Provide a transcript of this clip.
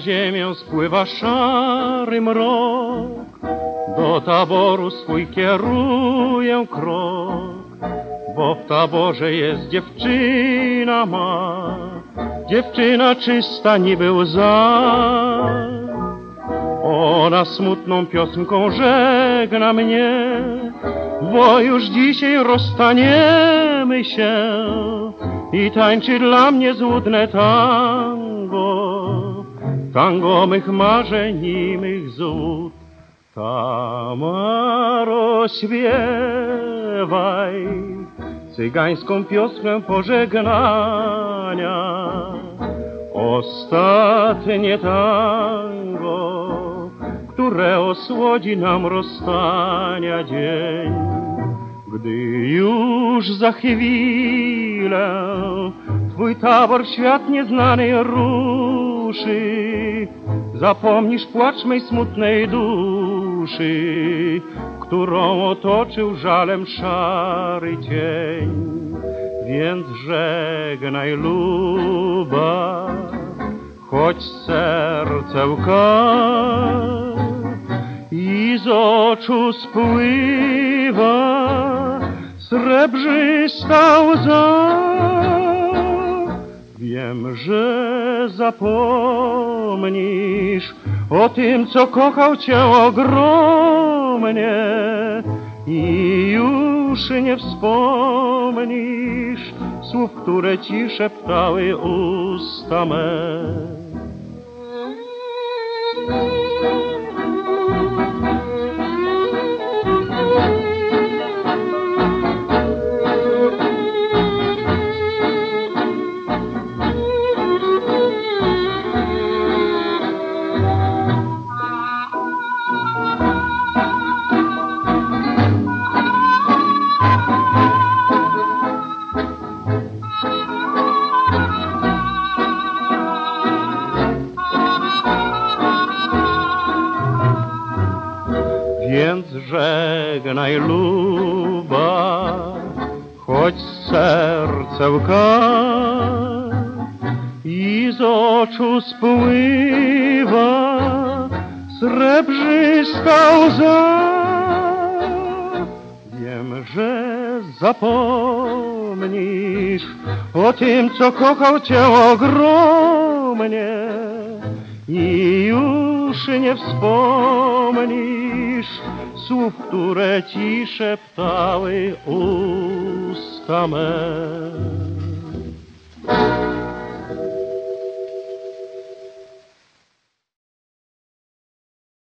ziemię spływa szary mrok, do taboru swój kieruję krok, bo w taborze jest dziewczyna ma, dziewczyna czysta niby łza. Ona smutną piosenką żegna mnie, bo już dzisiaj rozstaniemy się, i tańczy dla mnie złudne tango, tango mych marzeń i mych złód. Tamaro, śpiewaj cygańską piosenkę pożegnania, ostatnie tango, które osłodzi nam rozstania dzień. Gdy już za chwilę twój tabor świat nieznany ruszy, zapomnisz płacz mej smutnej duszy, którą otoczył żalem szary cień. Więc żegnaj, luba, choć serce łka i z oczu spływa srebrzysta łza. Wiem, że zapomnisz o tym, co kochał cię ogromnie, i już nie wspomnisz słów, które ci szeptały usta me. Więc żegnaj, luba, choć serce łka i z oczu spływa srebrzysta łza. Wiem, że zapomnisz o tym, co kochał cię ogromnie, i już nie wspomnisz słów, które ci szeptały usta me.